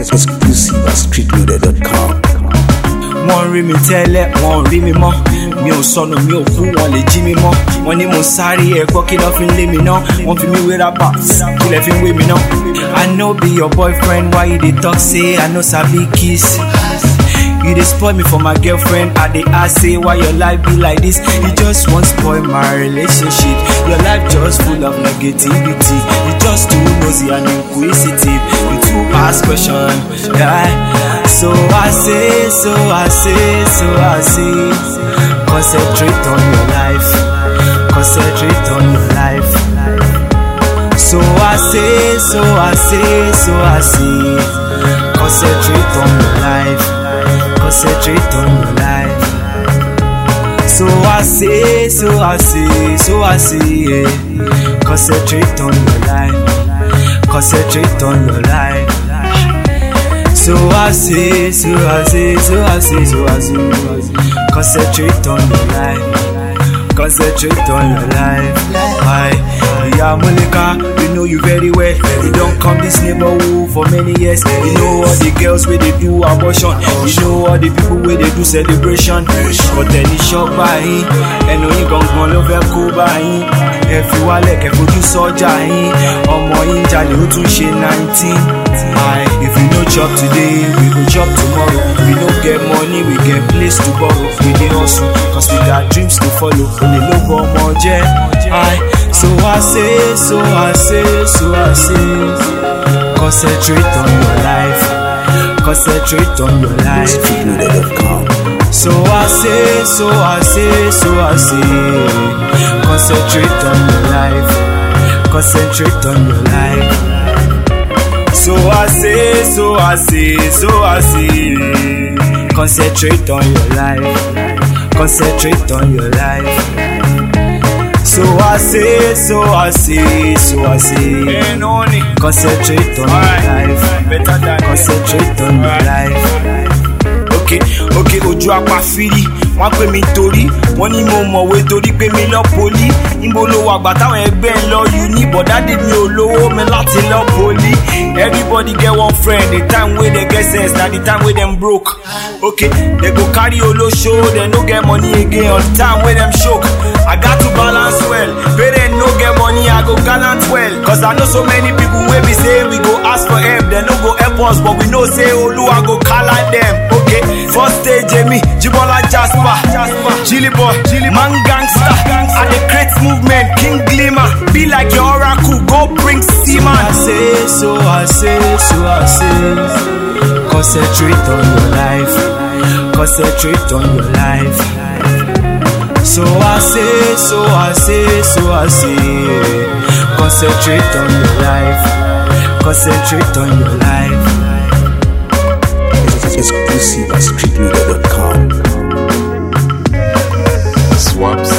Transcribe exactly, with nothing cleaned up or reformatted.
Exclusive at street loader dot com. Wọ́n rí mi tẹ́lẹ̀, wọ́n rí mi mọ́. Mi ò sọnù, mi ò kú, wọ́n lè jí mi mọ́. Wọ́n ní mo sáré ẹ̀kọ́ kí lọ́ fi ń lé mi ná. Wọ́n fi mí wé rappers, kí lẹ́ fi ń wé mi ná. I know be your boyfriend, why you dey talk say I no sabi kiss? You dey spoil me for my girlfriend. I dey ask say why your life be like this. You just want spoil my relationship. Your life just full of negativity. You just too nosy and inquisitive. You too ask question. Yeah. So I say, so I say, so I say, concentrate on your life. Concentrate on your life. So I say, so I say, so I say, concentrate on your life. Concentrate on your life. So I say, so I say, so I say, yeah. Concentrate on your life. Concentrate on your life. So I say, so I say, so I say, so I say, concentrate on your life. Concentrate on your life. Hi, yeah, Moleka, we know you very well. You don't come this neighborhood for many years. You know all the girls where they do abortion. You know all the people where they do celebration. But then it's shot by him. And only gon' gon' love her cool by him. If you are like, if you do soldier him. Or more in Jali, who to she nineteen. Hi, if you no chop today, we go chop tomorrow. We don't get money, we get place to borrow. We dey hustle, cause we got dreams to follow. Only look on more jet. Hi, so I say, so I say, so I say, concentrate on your life. Concentrate on your life. street loader dot com. So I say, so I say, so I say, concentrate on your life. Concentrate on your life. So I say, so I say, so I say, concentrate on your life. Concentrate on your life. So I say, so I say, so I say, concentrate on your life. Concentrate on your life. Okay, okay, ojú apá firi, wọ́n pè mí torí, wọ́n ní mo mọ̀wé torí pé mi lọ poli. Níbo ló wà gbà táwọn ẹgbẹ́ ń lọ uni, but daddy mi ò lówó mi láti lọ poli. Everybody get one friend, the time wey they get sense, na the time wey them broke. Okay, they go carry olosho, they no get money again, all the time wey them choke. I got to balance well, parents no get money, I go gallant well. Cause I know so many people wey be say we go ask for help, they no go help us, but we know say Oluwa go call at them. Okay, first stage Jamie, Jibola Jasper, Jilly Boy, Man Gangster, and the great movement, King Glimmer. Be like your oracle, go bring Seaman. I say, so I say, so I say, concentrate on your life. Concentrate on your life. So I say, so I say, so I say, concentrate on your life. Concentrate on your life. Exclusive at street loader dot com. Swaps.